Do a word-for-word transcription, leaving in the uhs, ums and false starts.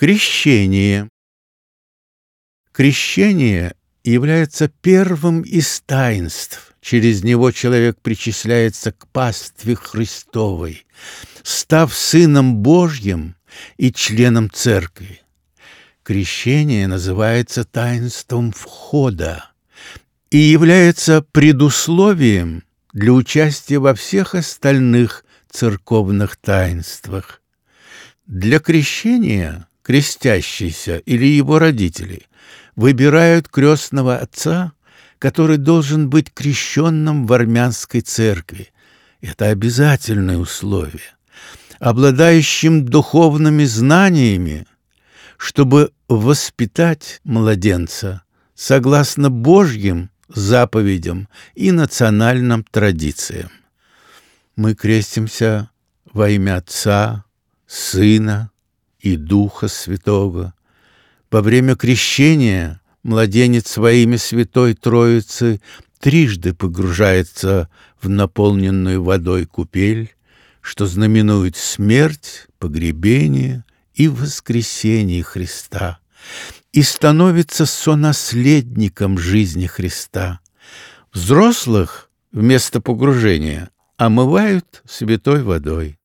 Крещение. Крещение является первым из таинств. Через него человек причисляется к пастве Христовой, став Сыном Божьим и членом Церкви. Крещение называется таинством входа и является предусловием для участия во всех остальных церковных таинствах. Для крещения крестящийся или его родители выбирают крестного отца, который должен быть крещенным в армянской церкви. Это обязательное условие, обладающим духовными знаниями, чтобы воспитать младенца согласно Божьим заповедям и национальным традициям. Мы крестимся во имя Отца, Сына и Духа Святого. Во время крещения младенец во имя Святой Троицы трижды погружается в наполненную водой купель, что знаменует смерть, погребение и воскресение Христа, и становится сонаследником жизни Христа. Взрослых вместо погружения омывают святой водой.